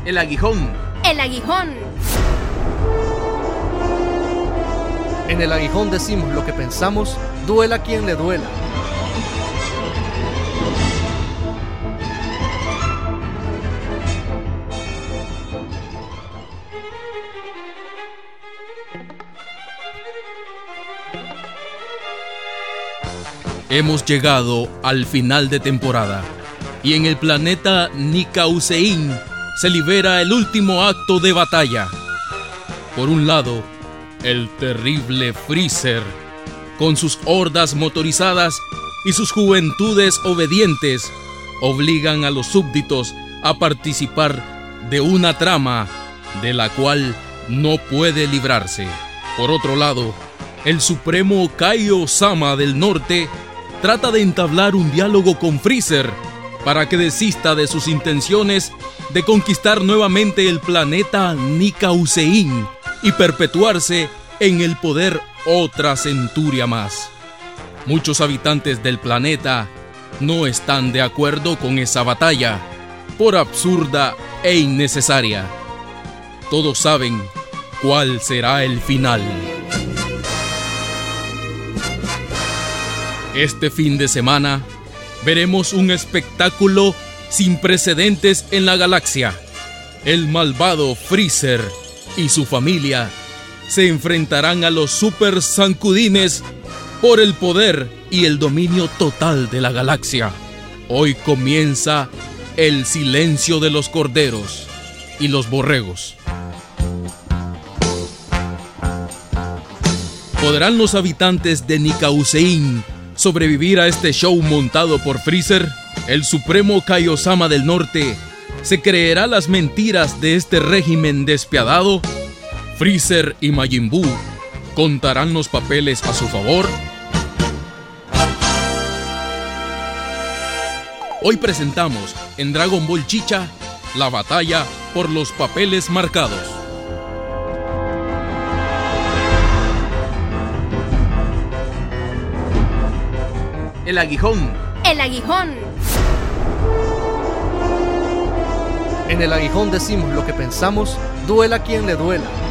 El aguijón. El aguijón. En el aguijón decimos lo que pensamos, duela a quien le duela. Hemos llegado al final de temporada y en el planeta Nicausein se libera el último acto de batalla. Por un lado, el terrible Freezer, con sus hordas motorizadas y sus juventudes obedientes, obligan a los súbditos a participar de una trama de la cual no puede librarse. Por otro lado, el supremo Kaio-sama del norte trata de entablar un diálogo con Freezer para que desista de sus intenciones de conquistar nuevamente el planeta Nicausein y perpetuarse en el poder otra centuria más. Muchos habitantes del planeta no están de acuerdo con esa batalla, por absurda e innecesaria. Todos saben cuál será el final. Este fin de semana veremos un espectáculo sin precedentes en la galaxia. El malvado Freezer y su familia se enfrentarán a los Super Sankudines por el poder y el dominio total de la galaxia. Hoy comienza el silencio de los corderos y los borregos. ¿Podrán los habitantes de Nicausein sobrevivir a este show montado por Freezer? ¿El supremo Kaio-sama del norte se creerá las mentiras de este régimen despiadado? ¿Freezer y Majin Buu contarán los papeles a su favor? Hoy presentamos en Dragon Ball Chicha la batalla por los papeles marcados. El aguijón. El aguijón. En el aguijón decimos lo que pensamos, duela a quien le duela.